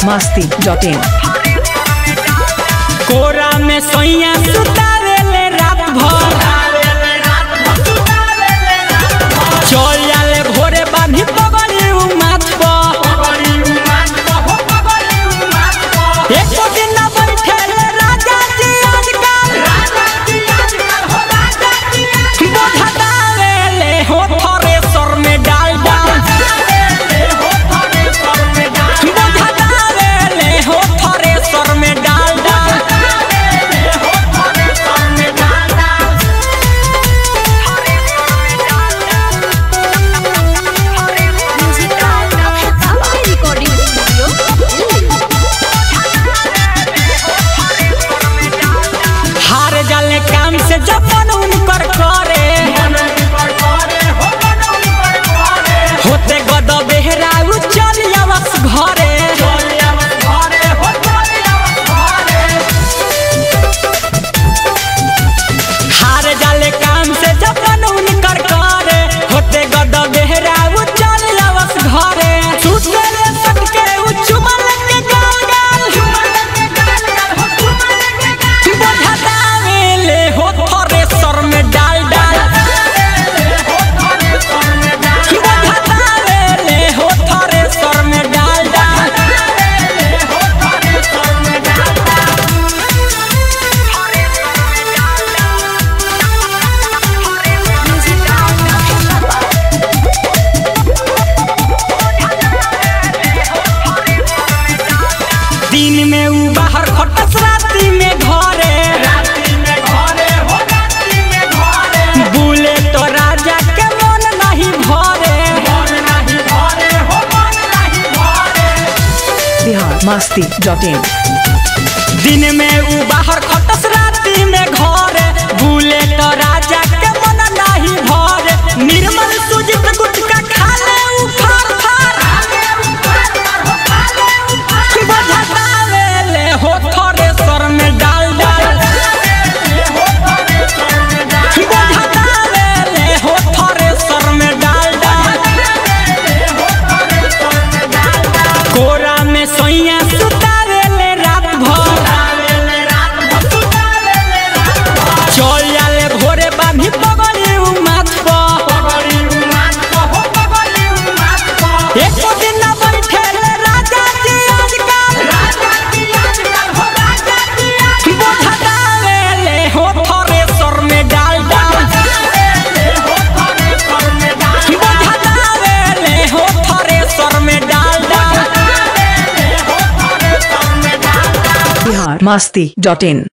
biharmasti.in कोरा में सोइया सुतावेले रात भर चल जाले भोरे बांधी पगड़ी माथ पर एक दिन न बैठेले राजा जी आजकल बोझावेले हो थ्रेसर में डाल बोझावेले हो थ्रेसर में डाल काम से जपन उनकर करे होते गद बेहरा चल आवस घरे हार जाले काम से जपन उनकर करे होते गद बेहरा चल आवस घरे सुतले सटके चुमल के गाल गाल बोझावेले हो थ्रेसर में डाल बोझावेले हो थ्रेसर में डाल दिन में उ बाहर खटस राती में घरे बुले तो राजा के मन नहीं भरे biharmasti.in दिन में उ बाहर खटस राती में घरे बुले तो राजा के मन नहीं भरे निर्मल सुजित गुटका खाले उ फार फार बोझावेले हो थ्रेसर में डाल बोझावेले हो थ्रेसर में डाल कोरा में सोइया सुतावेले रात भर चल जाले भोरे बांधी पगड़ी माथ पर एक दिन न बैठेले राजा जी आजकल बोझावेले हो थ्रेसर में डाल बोझावेले हो थ्रेसर में डाल biharmasti.in